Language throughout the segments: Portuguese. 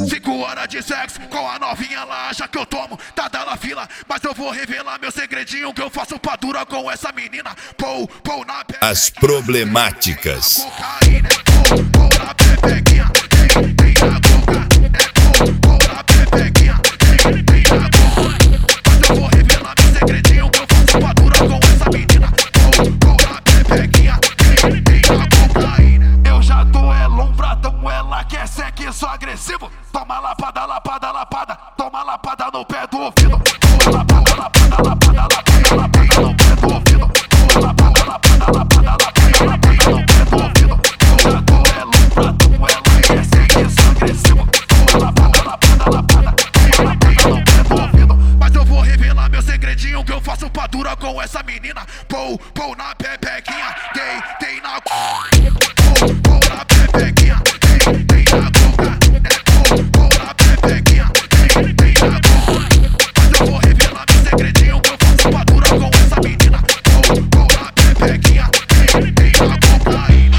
5 horas de sexo com a novinha, ela acha que eu tomo, tá dando fila. Mas eu vou revelar meu segredinho, que eu faço pra dura com essa menina. Pou na pepequinha. As problemáticas. Cocaína, pou na pepequinha. Tem na boca, pou na pepequinha. Tem na boca. Mas eu vou revelar meu segredinho, que eu faço pra dura com essa menina. Pou na pepequinha. Tem na cocaína. Eu já tô lombradão, ela quer sexo agressivo. Toma lapada, lapada, lapada. Toma lapada no pé do ouvido. Toma lapada, lapada, lapada, lapada, lapada no pé do ouvido. Toma lapada, lapada, lapada, lapada, lapada no pé do ouvido. Eu já tô lombradão, ela quer sexo agressivo. Toma lapada, lapada, lapada. Toma lapada no pé do ouvido. Mas eu vou revelar meu segredinho, que eu faço pra dura com essa menina. Pou na pepequinha. Tem na pou na pepequinha. Tem na boca. Pou na pepequinha. Tem na boca. Mas eu vou revelar meu segredinho, que eu faço pra dura com essa menina. Pou na pepequinha. Tem na cocaína.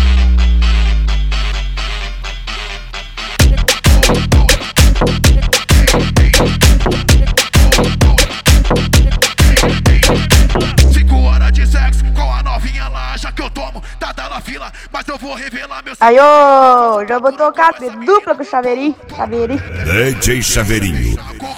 Mas eu vou revelar meu... Aí, ô, já vou tocar dupla com o Chaveirinho. DJ Chaveirinho.